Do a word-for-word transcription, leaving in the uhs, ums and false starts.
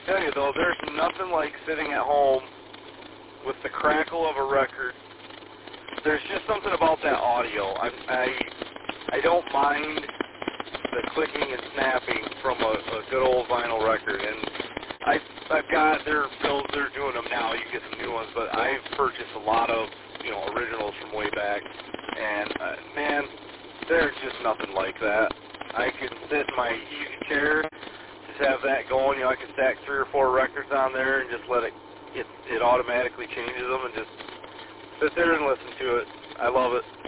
tell you though, there's nothing like sitting at home with the crackle of a record. There's just something about that audio. I I, I don't mind the clicking and snapping from a, a good old vinyl record, and I I've got they're built, they're doing them now. You get some new ones, but I've purchased a lot of you know originals from way back, and uh, man, there's just nothing like that. I could sit in my easy chair, just have that going. You know, I can stack three or four records on there and just let it it, it automatically changes them, and just sit there and listen to it. I love it.